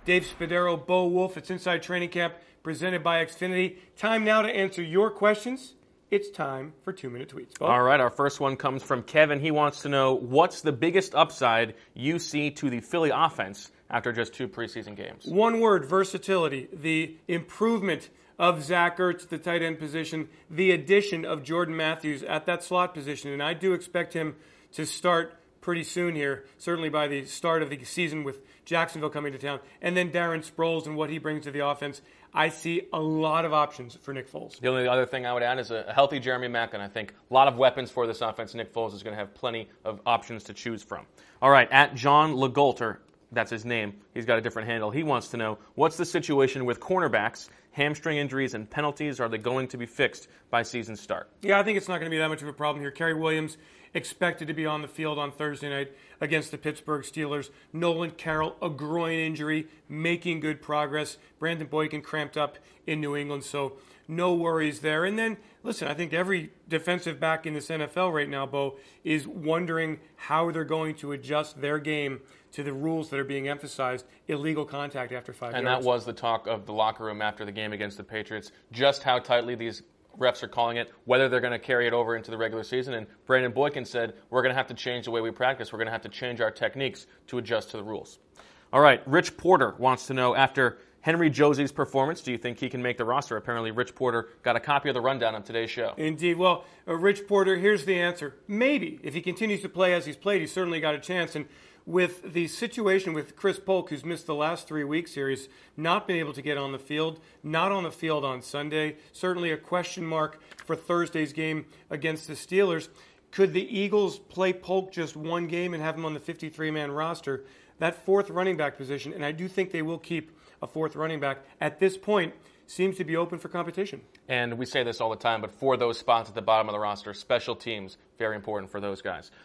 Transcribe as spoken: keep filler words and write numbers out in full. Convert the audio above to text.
Dave Spadaro, Bo Wolf. It's Inside Training Camp, presented by Xfinity. Time now to answer your questions. It's time for two-minute tweets. Bo? All right, our first one comes from Kevin. He wants to know, what's the biggest upside you see to the Philly offense after just two preseason games? One word, versatility. The improvement of Zach Ertz at the tight end position, the addition of Jordan Matthews at that slot position, and I do expect him to start pretty soon here, certainly by the start of the season with Jacksonville coming to town, and then Darren Sproles and what he brings to the offense. I see a lot of options for Nick Foles. The only other thing I would add is a healthy Jeremy Maclin. I think a lot of weapons for this offense. Nick Foles is going to have plenty of options to choose from. All right, at John Legolter, that's his name. He's got a different handle. He wants to know, what's the situation with cornerbacks, hamstring injuries, and penalties? Are they going to be fixed by season start? Yeah, I think it's not going to be that much of a problem here. Kerry Williams expected to be on the field on Thursday night against the Pittsburgh Steelers. Nolan Carroll, a groin injury, making good progress. Brandon Boykin cramped up in New England, so no worries there. And then, listen, I think every defensive back in this N F L right now, Bo, is wondering how they're going to adjust their game to the rules that are being emphasized, illegal contact after five and yards. And that was the talk of the locker room after the game against the Patriots, just how tightly these refs are calling it, whether they're going to carry it over into the regular season. And Brandon Boykin said, we're going to have to change the way we practice. We're going to have to change our techniques to adjust to the rules. All right, Rich Porter wants to know, after Henry Josie's performance, do you think he can make the roster? Apparently, Rich Porter got a copy of the rundown on today's show. Indeed. Well, uh, Rich Porter, here's the answer. Maybe. If he continues to play as he's played, he's certainly got a chance. And with the situation with Chris Polk, who's missed the last three weeks here, he's not been able to get on the field, not on the field on Sunday. Certainly a question mark for Thursday's game against the Steelers. Could the Eagles play Polk just one game and have him on the fifty-three man roster? That fourth running back position, and I do think they will keep a fourth running back at this point, seems to be open for competition. And we say this all the time, but for those spots at the bottom of the roster, special teams, very important for those guys.